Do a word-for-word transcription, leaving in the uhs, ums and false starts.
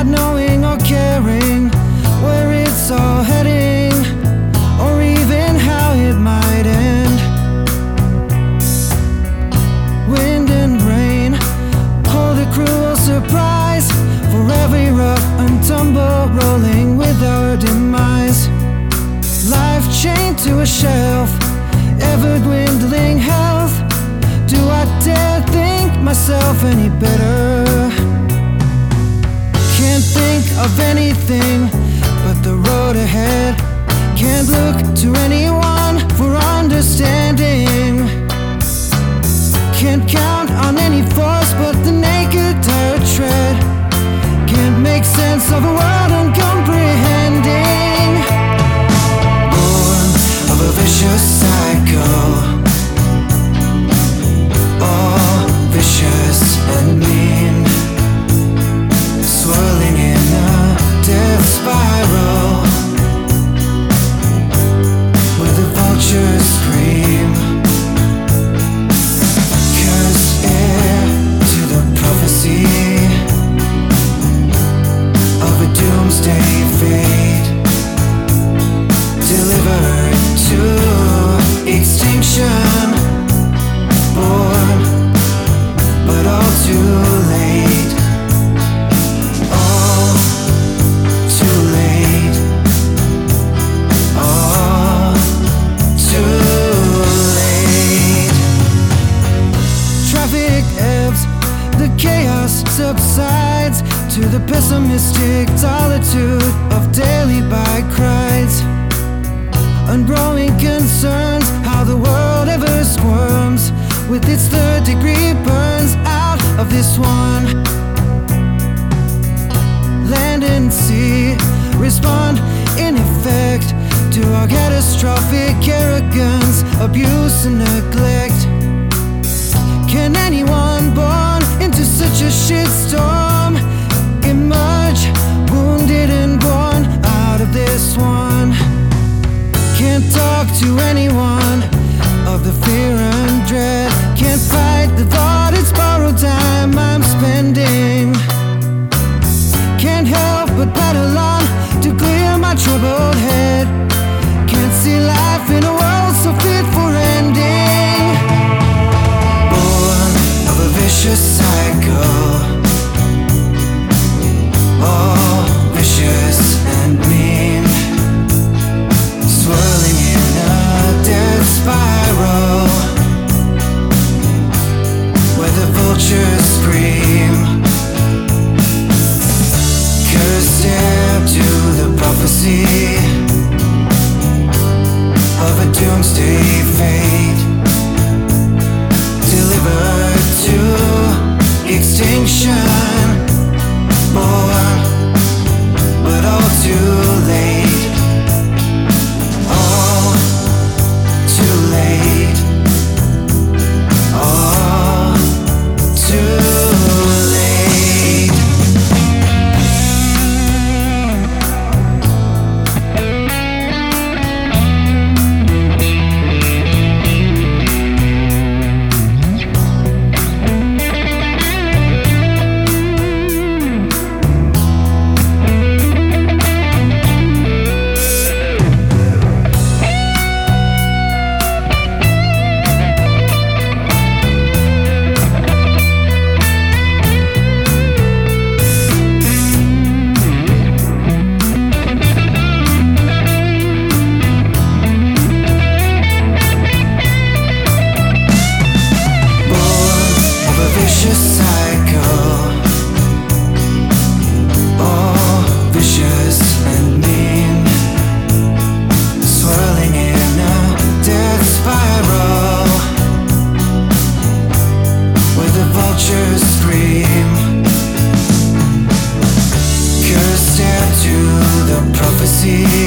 not knowing or caring where it's all heading, or even how it might end. Wind and rain hold a cruel surprise for every rough and tumble, rolling with our demise. Life chained to a shelf, ever dwindling health. Do I dare think myself any better? Can't think of anything but the road ahead. Can't look to anyone for understanding. Can't count on any force but the naked tired tread. Can't make sense of a world uncomprehending. Born of a vicious cycle, all vicious and mean, swirling in a death spiral, where the vultures scream. Cursed heir to the prophecy of a doomsday fate, delivered to extinction. Born, but all too late. All too late. All too late. Traffic ebbs, the chaos subsides to the pessimistic solitude of daily bike rides. Ungrowing concerns, how the world ever squirms with its third degree burns out of this one. Land and sea respond in effect to our catastrophic arrogance, abuse and neglect. Can anyone born into such a shitstorm emerge wounded and born out of this one? Can't talk to anyone of the fear and dread. Can't fight the thought it's borrowed time I'm spending. Can't help but paddle on to clear my troubled head. Can't see life in a world so fit for ending. Born of a vicious cycle, all vicious and mean, swirling in a death spiral, where the vultures scream. Cursed heir to the prophecy of a doomsday fate, delivered to extinction. Born, but all too late. All too late. All too late. Scream. Cursed heir to the prophecy